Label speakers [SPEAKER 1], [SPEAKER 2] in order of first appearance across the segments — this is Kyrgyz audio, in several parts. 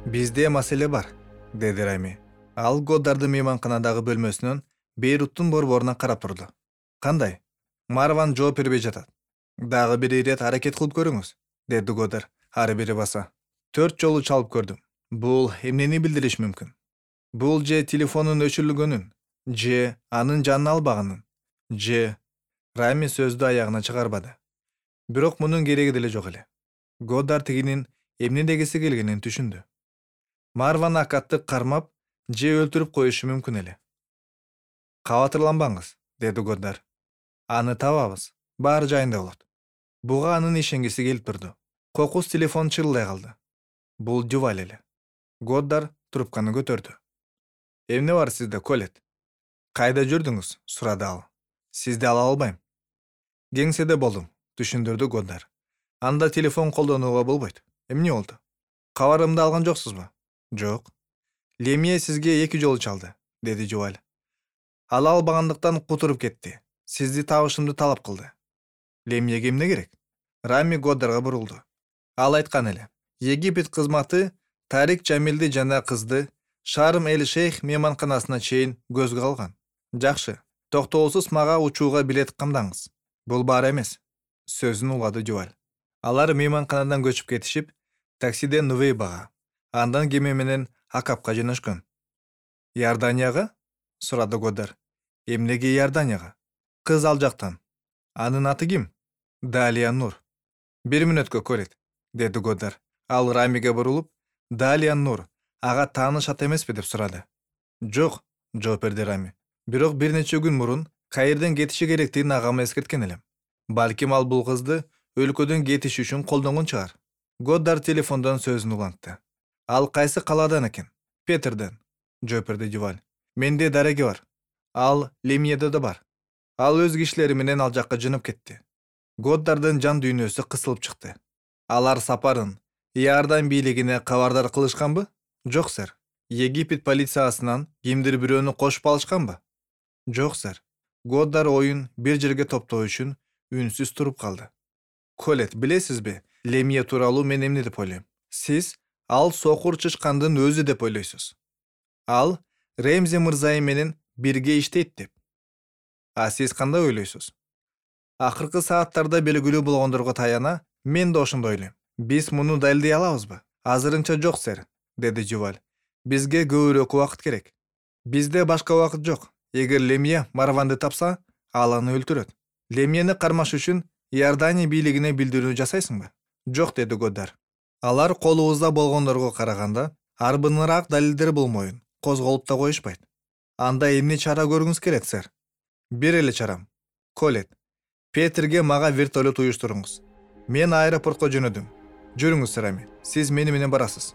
[SPEAKER 1] Бизде маселе бар, деди Рами. Ал Годдардын мейманканадагы бөлмөсүнөн Бейруттун борборуна карап турду. Кандай? Марван жооп бербей жатат. Дагы бир ирет аракет кылып көрүңүз, деди Годдар ары бери баса. 4 жолу чалып көрдүм. Бул эмнени билдириш мүмкүн? Бул же телефонун өчүрүлгөнүн, же анын жанын албаганын, же Рами сөздү аягына чыгарбады. Бирок мунун кереги деле жок эле. Годдар тигинин эмне дегиси келгенин түшүндү. Марван акатты кармап, же өлтүрүп коюшу мүмкүн эле. Кабатырланбаңыз, деди Годдар. Аны табабыз, баары жайында болот. Буга анын ишенгиси келип турду. Кокус телефон чырылдай калды. Бул Дюваль эле. Годдар трубканы көтөрдү. Эмне бар сизде, Колет? Кайда жүрдүңүз? Сурады ал. Сизди ала албайм. Кеңседе болдум, түшүндүрдү Годдар. Анда телефон колдонууга болбойт. Эмне болду? Кабарымды алган жоксузбу? Жок. Лемье сизге 2 жолу чалды, деди Дюваль. Ала албагандыктан кутуруп кетти. Сизди табышымды талап кылды. Лемьеге эмне керек? Рами Годдарга бурулду. Ал айткан эле. Египет кызматы Тарик Жамилди жана кызды Шарм эль Шейх мейманканасына чейин көзгө алган. Жакшы, токтоосуз мага учууга билет камдаңыз. Бул баары эмес, сөзүн улады Дюваль. Алар мейманканадан көчүп кетишип, таксиден Нувейбага, андан кеме менен Акапка жөнөшкөн. Иорданияга? Сурады Годдар. Эмнеге Иорданияга? Кыз ал жактан. Анын аты ким? Далия Нур. 1 мүнөткө Колет, деди Годдар. Ал Рамиге бурулуп, Далия Нур, ага тааныш ат эмеспи деп сурады. Жок, жооп берди Рами. Бирок бир нече күн мурун кайерден кетиши керектигин агама эскерткен элем. Балким ал бул кызды өлкөдөн кетиш үчүн колдонгон чыгар. Годдар телефондон сөзүн улантты. Ал кайсы калаадан экен? Петерден, жооп берди Дюваль. Менде дареги бар. Ал Лемьеде да бар. Ал өз кишилери менен ал жакка жөнөп кетти. Годдардын жан дүйнөсү кысылып чыкты. Алар сапарын Иордан бийлигине кабардар кылышканбы? Жок, сэр. Египет полициясынан кимдир бирөөнү кошуп алышканбы? Жок, сэр. Годдар оюн бир жерге топтоо үчүн үнсүз туруп калды. Колет, билесизби, Лемье тууралуу мен эмне деп ойлойм? Сиз ал сокур чычкандын өзү деп ойлойсуз. Ал Ремзи мырзайым менен бирге иштейт деп. А сиз кандай ойлойсуз? Акыркы сааттарда белгилүү болгондорго таяна, мен да ошондой ойлойм. Биз муну далилдей алабызбы? Азырынча жок, сэр, деди Дюваль. Бизге көбүрөөк убакыт керек. Бизде башка убакыт жок. Эгер Лемье Марванды тапса, ал аны өлтүрөт. Лемьени кармаш үчүн Иордания бийлигине билдирүү жасайсыңбы? Жок, деди Годдар. Алар колубузда болгондорго караганда арбыныраак далилдер болмоюн козголуп да коюшпайт. Анда эмне чара көрүңүз келет, сэр? Бир эле чарам. Колет, Петерге мага вертолет уюштуруңуз. Мен аэропортко жөнөдүм. Жүрүңүз, Рами, сиз мени менен барасыз.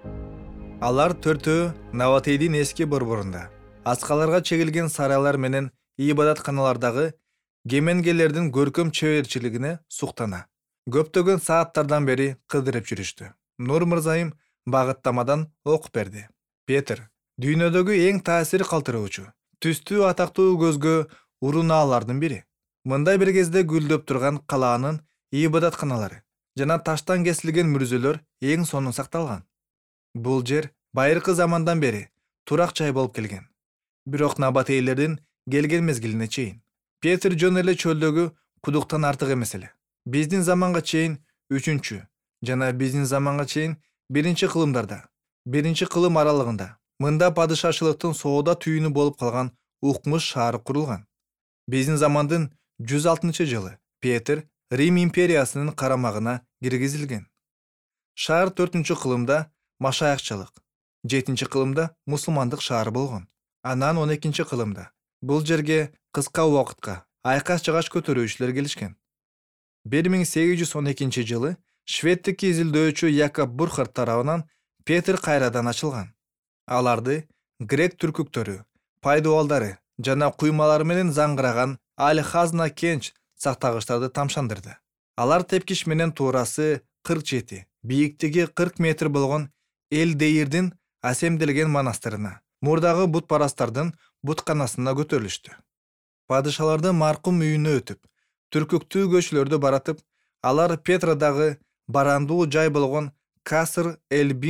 [SPEAKER 1] Алар төртөө Наватейдин эски борборунда, аскаларга чегилген сарайлар менен ибадатканалардагы кеменгелердин көркөм чеберчилигине суктана. Көптөгөн сааттардан бери кыдырып жүрүштү. Нур мырзайым багыттамадан окуп берди. Петр, дүйнөдөгү эң таасир калтыруучу, түстүү атактуу көзгө урунаалардын бири. Мындай бир кезде гүлдөп турган калаанын ибадатканалары жана таштан кесилген мүрзөлөр эң сонун сакталган. Бул жер байыркы замандан бери турак жай болуп келген. Бирок набатейлердин келген мезгилине чейин. Петр жөн эле чөлдөгү кудуктан артык эмес эле. Биздин заманга чейин 3-чү жана биздин заманга чейин 1-чи кылымдарда, 1-чи кылым аралыгында мында падышачылыктын соода түйүнү болуп калган укмуш шаары курулган. Биздин замандын 106-жылы Петр Рим империясынын карамагына киргизилген. Шаар 4-чү кылымда машаякчылык, 7-чи кылымда мусулмандык шаар болгон. Анан 12-чи кылымда бул жерге кыска убакытка айкаш-жыгач көтөрүүчүлөр келишкен. 1812-жылы шведтик изилдөөчү Якоб Бурхард тарабынан Петр кайрадан ачылган. Аларды грек түркүктөрү, пайдубалдары жана куймалары менен заңгыраган Аль-Хазна кенч сактагычтарды тамшандырды. Алар тепкич менен туурасы 47, бийиктиги 40 метр болгон Эл-Дейирдин асемделген монастырына, мурдагы бутпарастардын бутканасына көтөрүлүштү. Падышалардын маркум үйүнө өтүп, түркүктүү көчөлөрдү баратып, алар Петродагы барандуу жай болгон Каср эль-Бинт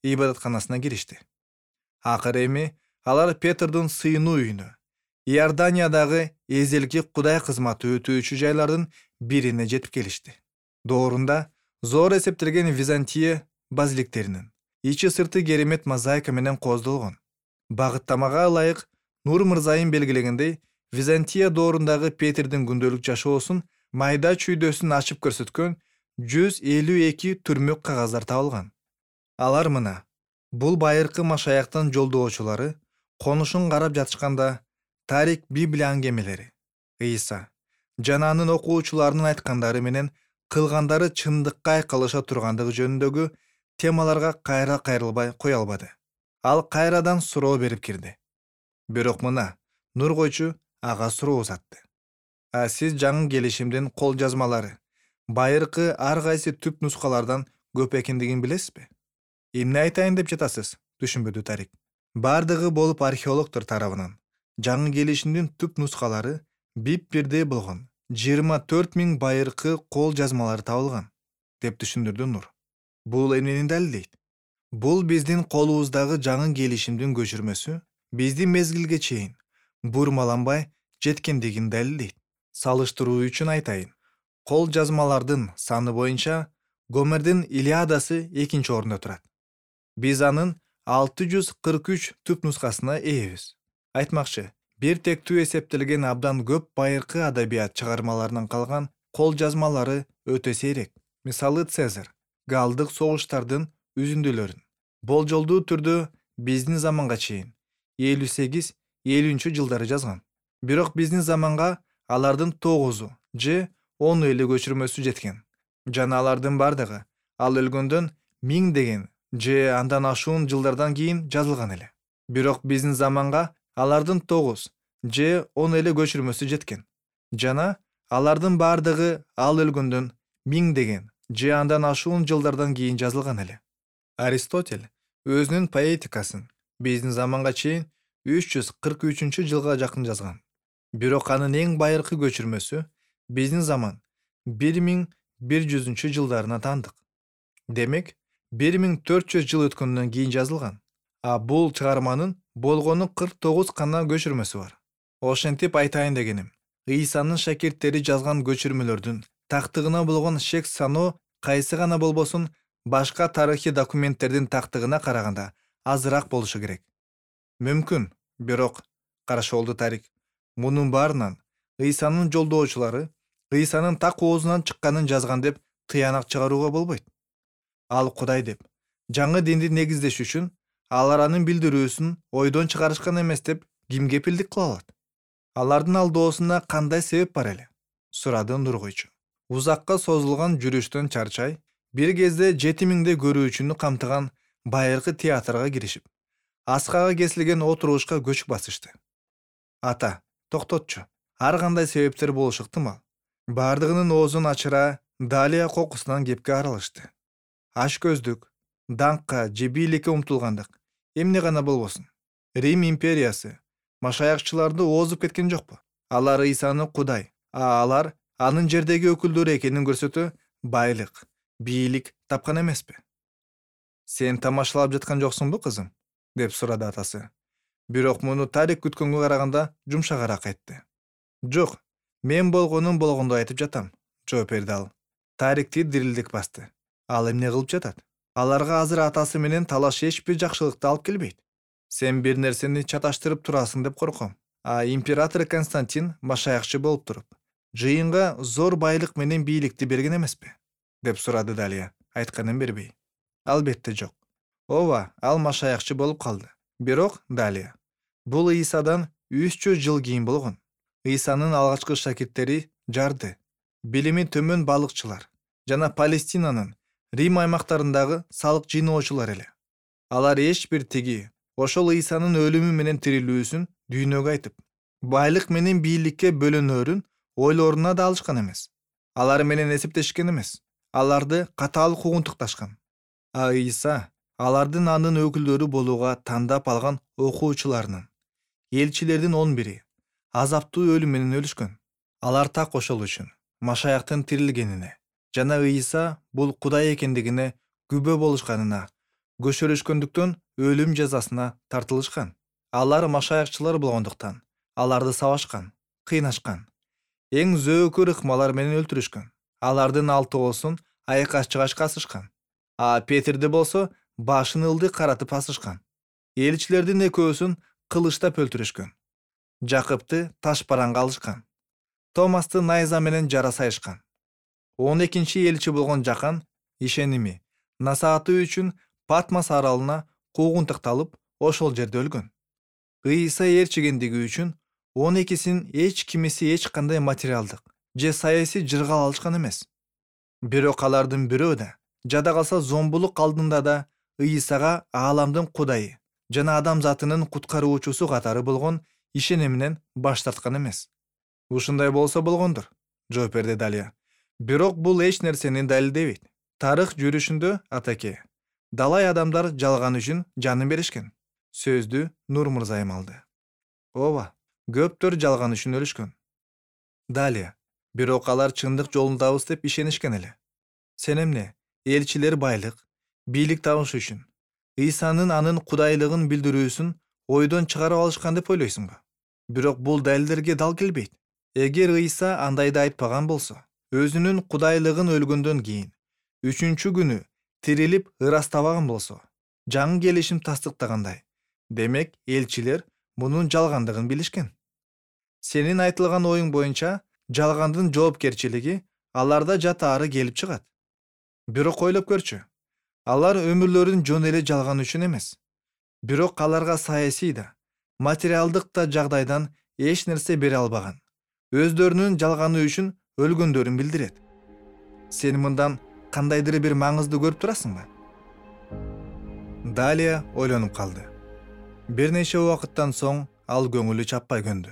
[SPEAKER 1] ибадатканасына киришти. Акыры эми алар Петрдин сыйынуу үйүнө, Иорданиядагы эзелки Кудай кызматы өтүүчү жайлардын бирине жетип келишти. Доорунда зор эсептелген Византия базиликтеринин ичи сырты керемет мозаика менен кооздолгон. Багыттамага ылайык Нур мырзайым белгилегендей, Византия доорундагы Петрдин күндөлүк жашоосун майда чүйдөсүн ачып көрсөткөн 152 түрмөк кагаздар табылган. Алар мына: бул байыркы машаяктын жолдоочулары конушун карап жатышканда тарих Библия аңгемелери, Ыйса жана анын окуучуларынын айткандары менен кылгандары чындыкка айкалыша тургандыгы жөнүндөгү темаларга кайра кайрылбай кое албады. Ал кайрадан суроо берип кирди. Бирок мына Нур койчу ага суроо узатты. А сиз жаңы келишимдин кол жазмалары байыркы ар кайсы түп нускалардан көп экендигин билесизби? Эмне айтайын деп жатасыз? Түшүнбөдү Тарик. Бардыгы болуп археологдор тарабынан жаңы келишимдин түп нускалары бип-бирдей болгон 24 000 байыркы кол жазмалары табылган, деп түшүндүрдү Нур. Бул эмнени далилдейт? Бул биздин колубуздагы жаңы келишимдин көчүрмөсү биздин мезгилге чейин бурмаланбай жеткендигин далилдейт. Салыштыруу үчүн айтайын. Кол жазмалардын саны боюнча Гомердин Илиадасы 2-нчи орунда турат. Биз анын 643 түп нускасына ээбиз. Айтмакчы, бир тектүү эсептелген абдан көп байыркы адабият чыгармаларынан калган кол жазмалары өтө сейрек. Мисалы Цезарь галдык согуштардын үзүндүлөрүн болжолдуу түрдө биздин заманга чейин 58-50 жылдары жазган. Бирок биздин заманга алардын 9 же 10 эле көчүрмөсү жеткен. Жана алардын бардыгы ал өлгөндөн 1000 деген же андан ашуун жылдардан кийин жазылган эле. Бирок биздин заманга алардын 9 же 10 эле көчүрмөсү жеткен. Жана алардын бардыгы ал өлгөндөн 1000 деген же андан ашуун жылдардан кийин жазылган эле. Аристотель өзүнүн поэтикасын биздин заманга чейин 343 жылга жакын жазган. Бирок анын эң байыркы көчүрмөсү биздин заман 1100 жылдарына таандык. Демек, 1400 жыл өткөндөн кийин жазылган. А бул чыгарманын болгону 49 гана көчүрмөсү бар. Ошентип айтайын дегеним, Ыйсанын шакирттери жазган көчүрмөлөрдүн тактыгына болгон шек саноо кайсы гана болбосун башка тарыхый документтердин тактыгына караганда азыраак болушу керек. Мүмкүн, бирок каршы болду Тарик. Мунун баарынан Ыйсанын жолдоочулары Ыйсанын так оозунан чыкканын жазган деп тыянак чыгарууга болбойт. Ал Кудай деп жаңы динди негиздеш үчүн алар анын билдирүүсүн ойдон чыгарышкан эмес деп ким кепилдик кыла алат? Алардын алдоосунда кандай себеп бар эле? Сурады Нур койчу. Узакка созулган жүрүштөн чарчай, бир кезде 7000 көрүүчүнү камтыган байыркы театрга киришип, аскага кесилген отурушка көчүп басышты. Ата, токтотчу. Ар кандай себептер болушу ыктымал. Бардыгынын оозун ачыра Далия кокусунан кепке аралышты. Аш көздүк, даңкка же бийликке умтулгандык эмне гана болбосун. Рим империясы машаякчыларды оозуп кеткен жокпу? Алар Ыйсаны Кудай, алар анын жердеги өкүлдөрү экенин көрсөтө байлык, бийлик тапкан эмеспи? Сен тамашалап жаткан жоксуңбу, кызым? Деп сурады атасы. Бирок муну Тарик күткөнгө караганда жумшагыраак айтты. Жок, мен болгонун болгондой айтып жатам, жооп берди ал. Тарикти дирилдик басты. Ал эмне кылып жатат? Аларга азыр атасы менен талаш эч бир жакшылыкты алып келбейт. Сен бир нерсени чаташтырып турасың деп корком. Император Константин машаякчы болуп туруп, жыйынга зор байлык менен бийликти берген эмеспи? Деп сурады Далия, айтканын бербей. Албетте жок. Ооба, ал машаякчы болуп калды. Бирок, Далия, бул Ыйсадан 300 жыл кийин болгон. Ыйсанын алгачкы шакирттери жарды, билими төмөн балыкчылар жана Палестинанын Рим аймактарындагы салык жыйноочулар эле. Алар эч бир тиги ошол Ыйсанын өлүмү менен тирилүүсүн дүйнөгө айтып, байлык менен бийликке бөлөнөрүн ойлоруна да алышкан эмес. Алар менен эсептешкен эмес. Аларды катаал куугунтукташкан. А Ыйса алардын анын өкүлдөрү болууга тандап алган окуучуларынын, элчилердин 11-и азаптуу өлүм менен өлүшкөн. Алар так ошол үчүн машаяктын тирилгенине жана Ыйса бул Кудай экендигине күбө болушканына көчөрүшкөндүктөн өлүм жазасына тартылышкан. Алар машаякчылар болгондуктан аларды сабашкан, кыйнашкан. Эң зөөкөр ыкмалар менен өлтүрүшкөн. Алардын 6 айкаш жыгачка асышкан. А Петерди болсо башын ылдый каратып асышкан. Элчилердин экөөсүн кылычтап өлтүрүшкөн. Жакыпты таш бараңга алышкан. Томасты найза менен жара сайышкан. 12-элчи болгон Жакан ишеними, насааты үчүн Патмос аралына куугунтукталып, ошол жерде өлгөн. Ыйса ээрчигендиги үчүн 12-син эч кимиси эч кандай материалдык же саясий жыргал алышкан эмес. Бирок алардын бирөө да жада калса зомбулук алдында да Ыйсага ааламдын Кудайы жана адамзатынын куткаруучусу катары болгон ишениминен баш тарткан эмес. Ушундай болсо болгондур, жооп берди Далия. Бирок бул эч нерсени далилдебейт. Тарых жүрүшүндө атаке, далай адамдар жалган үчүн жанын беришкен. Сөздү Нур мырзайым алды. Ооба, көптөр жалган үчүн өлүшкөн. Далия, бирок алар чындык жолундабыз деп ишенишкен эле. Сен эмне, элчилер байлык, бийлик табыш үчүн Ыйсанын анын кудайлыгын билдирүүсүн ойдон чыгарып алышкан деп ойлойсуңбу? Бирок бул далилдерге дал келбейт. Эгер Ыйса андайды айтпаган болсо, өзүнүн кудайлыгын өлгөндөн кийин 3-күнү күнү тирилип ырастабаган болсо, жаңы келишим тастыктагандай, демек элчилер мунун жалгандыгын билишкен. Сенин айтылган оюң боюнча жалгандын жоопкерчилиги аларда жатаары келип чыгат. Бирок ойлоп көрчү, алар өмүрлөрүн жөн эле жалган үчүн эмес. Бирок аларга саясий да, материалдык да жагдайдан эч нерсе бере албаган. Өздөрүнүн жалганы үчүн өлгөндөрүн билдирет. Сен мындан кандайдыр бир маңызды көрүп турасыңбы? Далия ойлонуп калды. Бир нече убакыттан соң ал көңүлү чаппай көндү.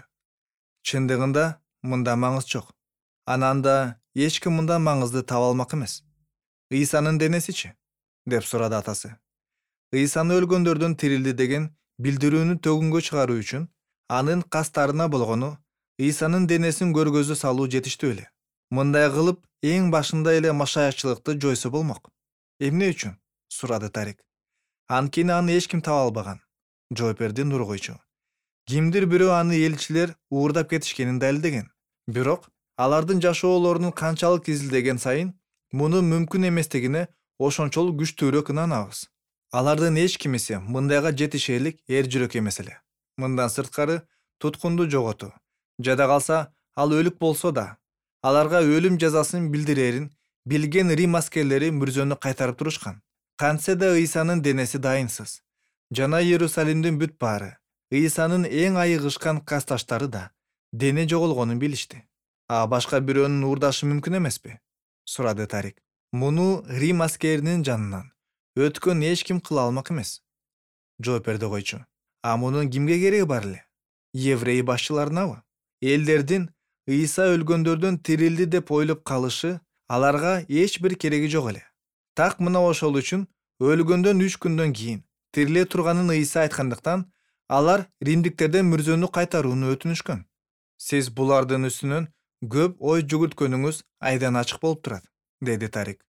[SPEAKER 1] Чындыгында мында маңыз жок. Анан да эч ким мындан маңызды таба алмак эмес. Ыйсанын денесичи? Деп сурады атасы. Ыйсаны өлгөндөрдөн тирилди деген билдирүүнү төгүнгө чыгаруу үчүн анын кастарына болгону Ыйсанын денесин көргөзө салуу жетиштүү эле. Мындай кылып эң башында эле машаякчылыкты жойсо болмок. Эмне үчүн? Сурады Тарик. Анткени аны эч ким таба албаган, жооп берди Нургойчу. Кимдир бирөө аны элчилер уурдап кетишкенин далилдеген. Бирок алардын жашоолорунун канчалык изилдеген сайын муну мүмкүн эместигине ошончолук күчтүүрөөк ынанабыз. Алардын эч кимиси мындайга жетишерлик эр жүрөк эмес эле. Мындан сырткары туткунду жоготуу. Жада калса ал өлүк болсо да, аларга өлүм жазасын билдирерин билген Рим аскерлери мүрзөнү кайтарып турушкан. Кантсе да Ыйсанын денеси дайынсыз. Жана Иерусалимдин бүт баары, Ыйсанын эң айыгышкан касташтары да дене жоголгонун билишти. А башка бирөөнүн уурдашы мүмкүн эмеспи? Сурады Тарик. Муну Рим аскеринин жанынан өткөн эч ким кыла алмак эмес. Жооп берди койчу. А мунун кимге кереги бар эле? Еврей башчыларынабы? Элдердин Ыйса өлгөндөрдөн тирилди деп ойлоп калышы аларга эч бир кереги жок эле. Так мына ошол үчүн өлгөндөн 3 күндөн кийин тириле турганын Ыйса айткандыктан алар римдиктерден мүрзөнү кайтарууну өтүнүшкөн. Сиз булардын үстүнөн көп ой жүгүрткөнүңүз айдан ачык болуп турат, деди Тарик.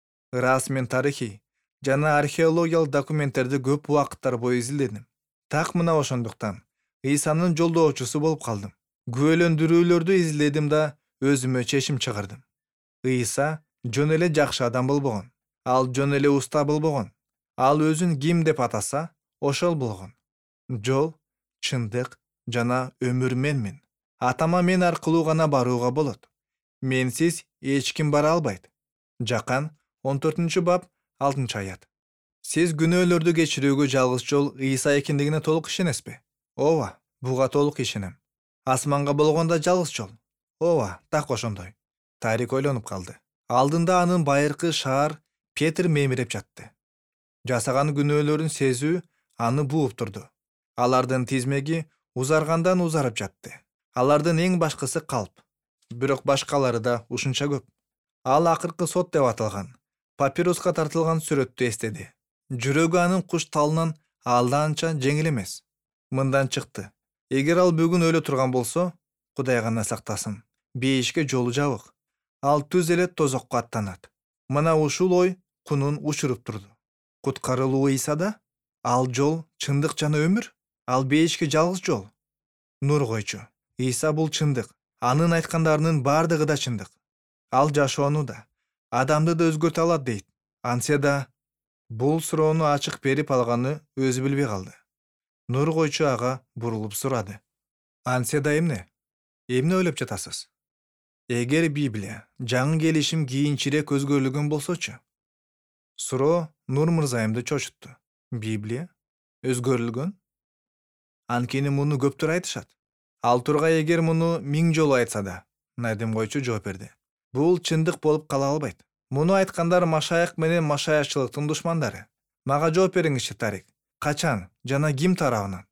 [SPEAKER 1] Расмин тарыхый жана археологиялык документтерди көп убакыттар бою изилдедим. Так мына ошондуктан Ыйсанын жолдоочусу болуп калдым. Күбөлөндүрүүлөрдү изилдедим да өзүмө чечим чыгардым. Ыйса жөн эле жакшы адам болбогон. Ал жөн эле уста болбогон. Ал өзүн ким деп атаса, ошол болгон. Жол, чындык жана өмүр менмин. Атама мен аркылуу гана барууга болот. Менсиз эч ким бара албайт. Жакан 14-бап 6-аят. Сиз күнөөлөрдү кечирүүгө жалгыз жол Ыйса экендигине толук ишенесизби? Ооба, буга толук ишенем. Асманга болгондо жалгыз жол. Ооба, так ошондой. Тарик ойлонуп калды. Алдында анын байыркы шаар Петр мемиреп жатты. Жасаган күнөөлөрүн сезүү аны бууп турду. Алардын тизмеги узаргандан узарып жатты. Алардын эң башкысы калп. Бирок башкалары да ушунча көп. Ал акыркы сот деп аталган папируска тартылган сүрөттү эстеди. Жүрөгү анын куш талынан алданча жеңил эмес. Мындан чыкты. Эгер ал бүгүн өлө турган болсо, Кудай гана сактасын, бейишке жолу жабык. Ал түз эле тозокко аттанат. Мына ушул ой кунун учуруп турду. Куткарылуу Ыйсада? Ал жол чындык жана өмүр? Ал бейишке жалгыз жол. Нур койчу. Ыйса бул чындык. Анын айткандарынын бардыгы да чындык. Ал жашоону да, адамды да өзгөртө алат дейт. Антсе да бул суроону ачык берип алганы өзү билбей калды. Нур койчу ага бурулуп сурады. Антсе да эмне? Эмне ойлоп жатасыз? Эгер Библия жаңы келишим кийинчерээк өзгөрүлгөн болсочу? Суроо Нур мырзайымды чочутту. Библия өзгөрүлгөн? Анткени муну көптөр айтышат. Ал тургай эгер муну 1000 жолу айтса да, Надим койчу жооп берди. Бул чындык болуп кала албайт. Муну айткандар Машаях менен машаячылыктын душмандары. Мага жооп бериңизчи, Тарик. Качан жана ким тарабынан?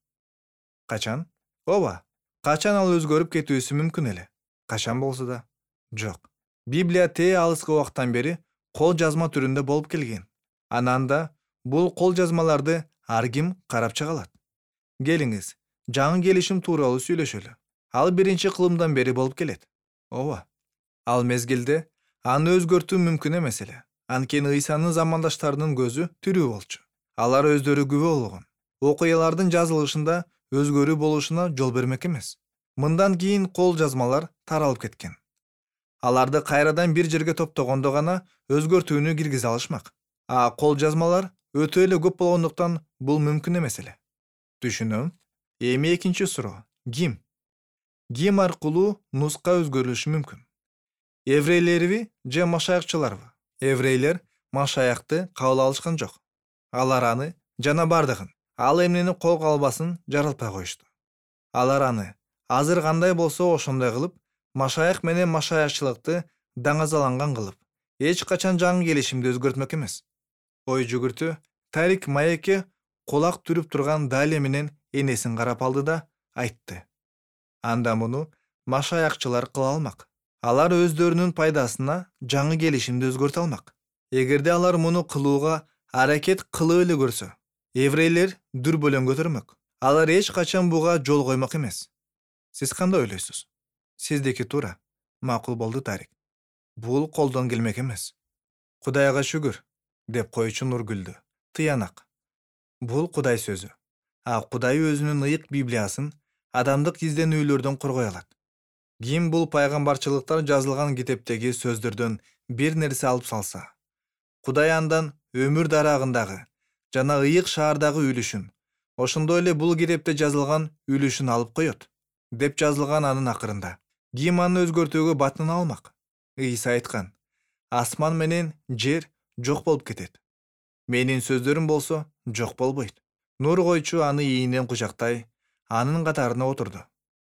[SPEAKER 1] Качан? Ооба. Качан ал өзгөрүп кетүүсү мүмкүн эле. Качан болсо да? Жок. Библия тээ алыскы убактан бери кол жазма түрүндө болуп келген. Анан да бул кол жазмаларды ар ким карап чыга алат. Келиңиз, жаңы келишим тууралуу сүйлөшөлү. Ал биринчи кылымдан бери болуп келет. Ооба. Ал мезгилде аны өзгөртүү мүмкүн эмес эле. Анткени Ыйсанын замандаштарынын көзү тирүү болчу. Алар өздөрү күбө болгон. Окуялардын жазылышында өзгөрүү болушуна жол бермек эмес. Мындан кийин кол жазмалар таралып кеткен. Аларды кайрадан бир жерге топтогондо гана өзгөртүүнү киргизе алышмак. А кол жазмалар өтө эле көп болгондуктан бул мүмкүн эмес эле. Түшүнөм. Эми экинчи суроо. Ким? Ким аркылуу нуска өзгөрүлүшү мүмкүн? Еврейлерби же машаякчыларбы? Еврейлер Машаякты кабыл алышкан жок. Алар аны жана бардыгын, ал эмнени колго албасын жаралпай коюшту. Алар аны азыр кандай болсо ошондой кылып, Машаях менен машаячылыкты даңазаланган кылып, эч качан жаңы келишимди өзгөртмөк эмес. Ой жүгүртү Тарик маекке кулак түрүп турган Далия менен энесин карап алды да айтты. Анда муну машаякчылар кыла алмак. Алар өздөрүнүн пайдасына жаңы келишимди өзгөртө алмак. Эгерде алар муну кылууга аракет кылып эле көрсө, еврейлер дүрбөлөң көтөрмөк. Алар эч качан буга жол коймок эмес. Сиз кандай ойлойсуз? Сиздики туура. Макул болду, Тарик. Бул колдон келмек эмес. Кудайга шүгүр, деп койчу Нур күлдү. Тыянак. Бул Кудай сөзү. А Кудай өзүнүн ыйык Библиясын адамдык изденүүлөрдөн коргой алат. Ким бул пайгамбарчылыктар жазылган китептеги сөздөрдөн бир нерсе алып салса, Кудай андан өмүр дарагындагы жана ыйык шаардагы үлүшүн, ошондой эле бул китепте жазылган үлүшүн алып коет, деп жазылган анын акырында. Ким аны өзгөртүүгө батынын алмак? Ыйса айткан: асман менен жер жок болуп кетет. Менин сөздөрүм болсо жок болбойт. Нур койчу аны ийинен кучактай, анын катарына отурду.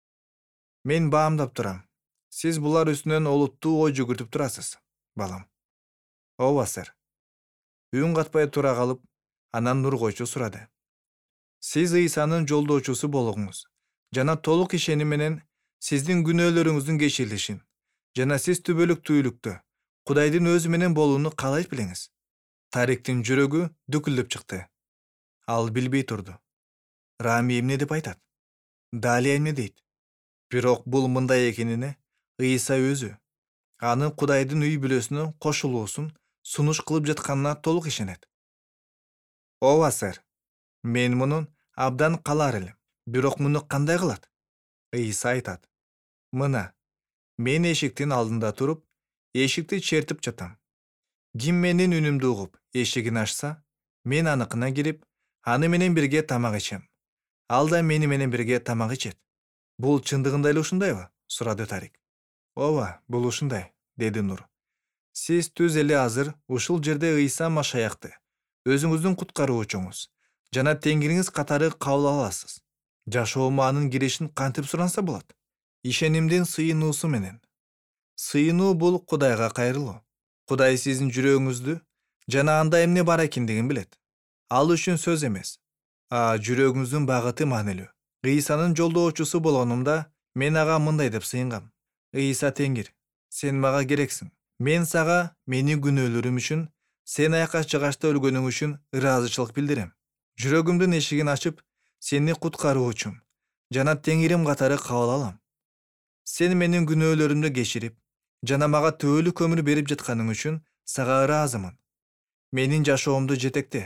[SPEAKER 1] Мен баамдап турам. Сиз булар үстүнөн олуттуу ой жүгүртүп турасыз, балам. Ооба, сэр. Үн катпай тура калып, анан Нур койчу сурады. Сиз Ыйсанын жолдоочусу болгуңуз жана толук ишеним менен сиздин күнөөлөрүңүздүн кечирилишин жана сиз түбөлүктүүлүктө Кудайдын өзү менен болууну каалайт билеңиз. Тариктин жүрөгү дүкүлдөп чыкты. Ал билбей турду. Рами эмне деп айтат? Далия эмне дейт? Бирок бул мындай экенине Ыйса өзү анын Кудайдын үй бүлөсүнө кошулуусун сунуш кылып жатканына толук ишенет. Ооба, сэр. Мен мунун абдан калар элем. Бирок муну кандай кылат? Ыйса айтат. Мына, мен эшиктин алдында туруп, эшикти чертип жатам. Ким менин үнүмдү угуп, эшигин ачса, мен аныкына кирип, аны менен бирге тамак ичем. Ал да мени менен бирге тамак ичет. Бул чындыгында эле ушундайбы? Сурады Тарик. Ооба, бул ушундай, деди Нур. Сиз түз эле азыр ушул жерде Ыйса Машаякты, өзүңүздүн куткаруучуңуз жана Теңириңиз катары кабыл аласыз. Жашоомо анын киришин кантип суранса болот? Ишенимдин сыйынуусу менен. Сыйынуу бул Кудайга кайрылуу. Кудай сиздин жүрөгүңүздү жана анда эмне бар экендигин билет. Ал үчүн сөз эмес, а жүрөгүңүздүн багыты маанилүү. Ыйсанын жолдоочусу болгонумда мен ага мындай деп сыйынгам. Ыйса Теңир, сен мага керексиң. Мен сага менин күнөөлөрүм үчүн, сен айкаш-жыгачта өлгөнүң үчүн ыраазычылык билдирем. Жүрөгүмдүн эшигин ачып, сени куткаруучум жана Теңирим катары кабыл алам. Сен менин күнөөлөрүмдү кечирип, жана мага төөлүк өмүр берип жатканың үчүн сага ыраазымын. Менин жашоомду жетекте.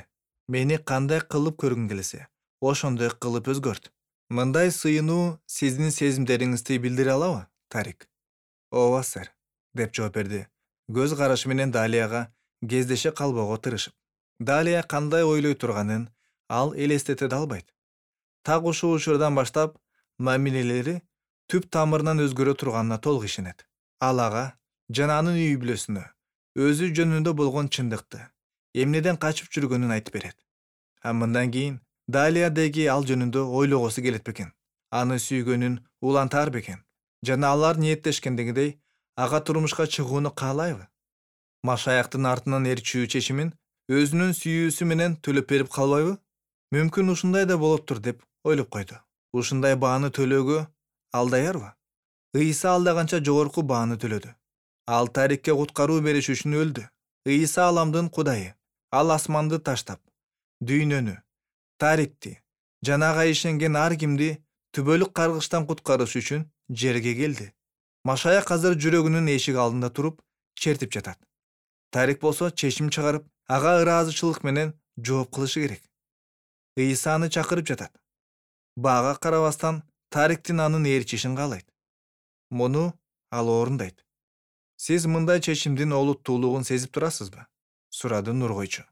[SPEAKER 1] Мени кандай кылып көргүң келсе, ошондой кылып өзгөрт. Мындай сыйынуу сиздин сезимдериңизди билдире алабы, Тарик? Ооба, сэр, деп жооп берди. Көз карашы менен Далияга кездеше калбоого тырышып. Далия кандай ойлой турганын ал элестете да албайт. Так ушул учурдан баштап мамилелери түп тамырынан өзгөрө турганына толук ишенет. Ал ага жана анын үй бүлөсүнө өзү жөнүндө болгон чындыкты, эмнеден качып жүргөнүн айтып берет. А мындан кийин Далия деги ал жөнүндө ойлогосу келет бекен. Аны сүйгөнүн улантаар бекен. Жана алар ниеттешкендегидей ага турмушка чыгууну каалайбы? Машаяктын артынан ээрчүү чечимин өзүнүн сүйүүсү менен төлөп берип калбайбы? Мүмкүн ушундай да болоптур деп ойлоп койду. Ушундай бааны төлөөгө ал даярбы? Ыйса алда канча жогорку бааны төлөдү. Ал Тарикке куткаруу бериш үчүн өлдү. Ыйса аламдын Кудайы. Ал асманды таштап, дүйнөнү, Тарикти жана ага ишенген ар кимди түбөлүк каргыштан куткарыш үчүн жерге келди. Машаяк азыр жүрөгүнүн эшиги алдында туруп, чертип жатат. Тарик болсо чечим чыгарып, ага ыраазычылык менен жооп кылышы керек. Ыйсаны чакырып жатат. Бага карабастан Тариктин анын ээрчишин каалайт. Муну ал орундайт. Сиз мындай чечимдин олуттуулугун сезип турасызбы? Сурады Нургойчу.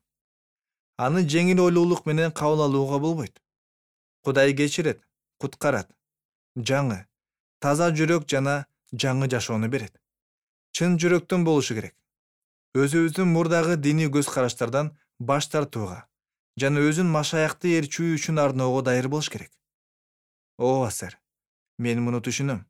[SPEAKER 1] Аны жеңил ойлуулук менен кабыл алууга болбойт. Кудай кечирет, куткарат. Жаңы, таза жүрөк жана жаңы жашоону берет. Чын жүрөктөн болушу керек. Өзүбүздүн мурдагы диний көз караштардан баш тартууга жана өзүн машаякты ээрчүү үчүн арноого даяр болуш керек. Ооба, сэр. Мен муну түшүнөм.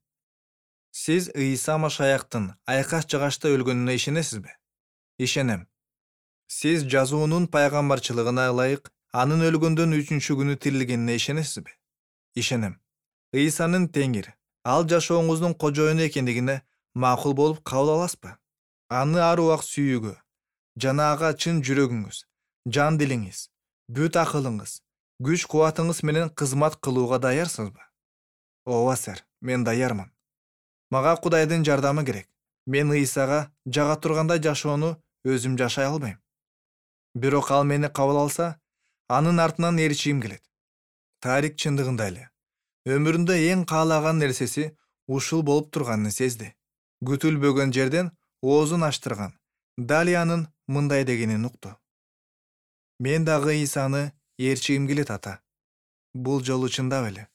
[SPEAKER 1] Сиз Ыйса Машаяктын айкаш жагачта өлгөнүнө ишенесизби? Ишенем. Сиз жазуунун пайгамбарчылыгына ылайык анын өлгөндөн 3-чү күнү тирилгенине ишенесизби? Ишенем. Ыйсанын Теңир, ал жашооңуздун кожоюну экендигине макул болуп кабыл аласызбы? Аны ар убак сүйүүгө жана ага чын жүрөгүңүз, жан дилиңиз, бүт акылыңыз, күч кубатыңыз менен кызмат кылууга даярсызбы? Ооба, сэр, мен даярмын. Мага Кудайдын жардамы керек. Мен Ыйсага жага тургандай жашоону өзүм жашай албайм. Бирок ал мени кабыл алса, анын артынан ээрчигим келет. Тарик чындыгында эле өмүрүндө эң каалаган нерсеси ушул болуп турганын сезди. Күтүлбөгөн жерден оозун ачтырган Далиянын мындай дегенин укту. Мен дагы Ыйсаны ээрчигим келет, ата. Бул жолу чындап эле.